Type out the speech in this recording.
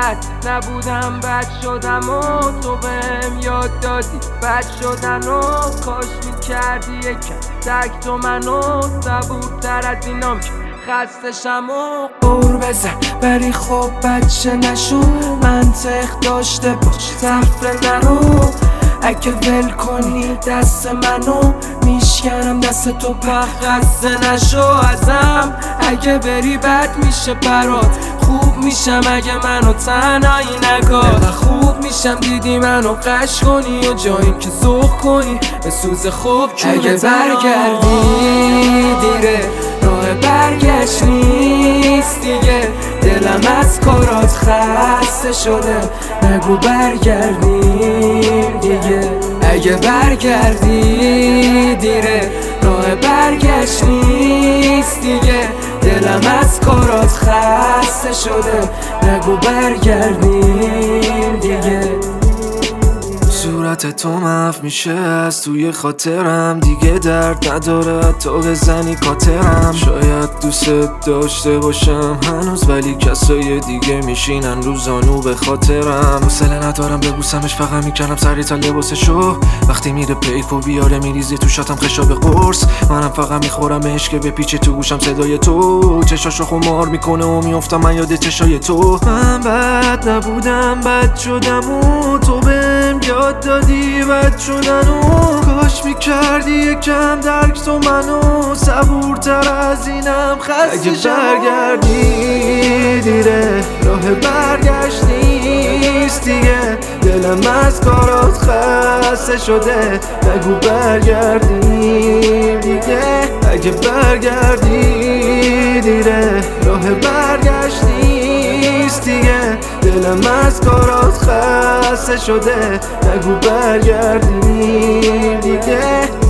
بد نبودم بد شدم و تو بهم یاد دادی بد شدن و کاش میکردی یکم تک تو منو صبورتر از اینام که خستشم و قور بزن ولی خب بچه نشو منطق داشته باش تفره نرو اگه ول کنی دست منو میشکنم دست تو خسته نشو ازم اگه بری بد میشه برات خوب میشم اگه منو تنهایی نکار خوب میشم دیدی منو قش کنی و جایی که ذوق کنی به سوز خوب اگه برگردی دیره راه برگشت نیست دیگه دلم از کارات خسته شده نگو برگردیم دیگه اگه برگردی دیره راه برگشت نیست دیگه دلم از کارات خسته شده نگو برگردیم دیگه صورت تو محو میشه از توی خاطرم دیگه درد نداره تو بزنی کاترم شاید دوست داشته باشم هنوز ولی کسای دیگه میشینن رو زانو به خاطرم حوصله ندارم ببوسمش فقط میکنم سری تا لباسشو وقتی میره پیک و بیاره میریزی تو شاتم خشاب قرص منم فقط میخورمش که بپیچه تو گوشم صدای تو چشاشو خمار میکنه و میافتم من یاد چشای تو من بد نبودم بد شدم و تو بهم یاد دادی بد شدن و کاش میکردی یکم درک تو منو صبورتر از اینم خسته برگردی دیره راه برگشت نیست دیگه دلم از کارات خسته شده نگو برگردیم دیگه اگه برگردی دیره راه برگشت نیست دیگه دلم از کارات خسته شده نگو برگردیم دیگه